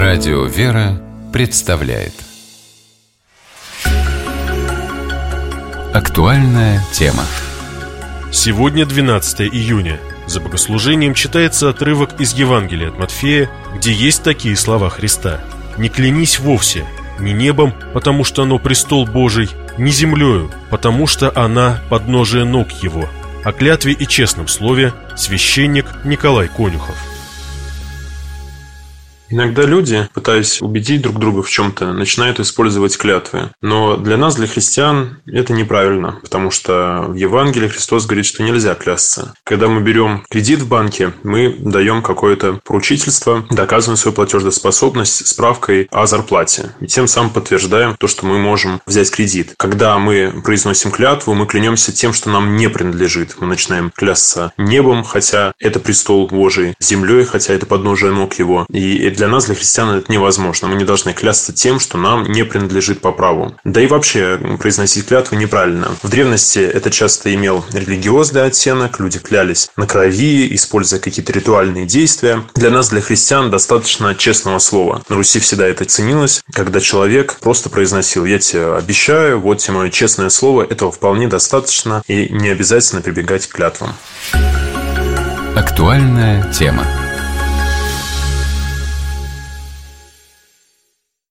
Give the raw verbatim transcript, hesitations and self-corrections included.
Радио «Вера» представляет актуальная тема. Сегодня двенадцатое июня. За богослужением читается отрывок из Евангелия от Матфея, где есть такие слова Христа: «Не клянись вовсе, ни небом, потому что оно престол Божий, ни землею, потому что она подножие ног его». О клятве и честном слове священник Николай Конюхов. Иногда люди, пытаясь убедить друг друга в чем-то, начинают использовать клятвы. Но для нас, для христиан, это неправильно, потому что в Евангелии Христос говорит, что нельзя клясться. Когда мы берем кредит в банке, мы даем какое-то поручительство, доказываем свою платежеспособность справкой о зарплате. И тем самым подтверждаем то, что мы можем взять кредит. Когда мы произносим клятву, мы клянемся тем, что нам не принадлежит. Мы начинаем клясться небом, хотя это престол Божий, землей, хотя это подножие ног его. И для нас, для христиан, это невозможно. Мы не должны клясться тем, что нам не принадлежит по праву. Да и вообще произносить клятву неправильно. В древности это часто имел религиозный оттенок. Люди клялись на крови, используя какие-то ритуальные действия. Для нас, для христиан, достаточно честного слова. На Руси всегда это ценилось, когда человек просто произносил: «Я тебе обещаю, вот тебе мое честное слово». Этого вполне достаточно, и не обязательно прибегать к клятвам. Актуальная тема.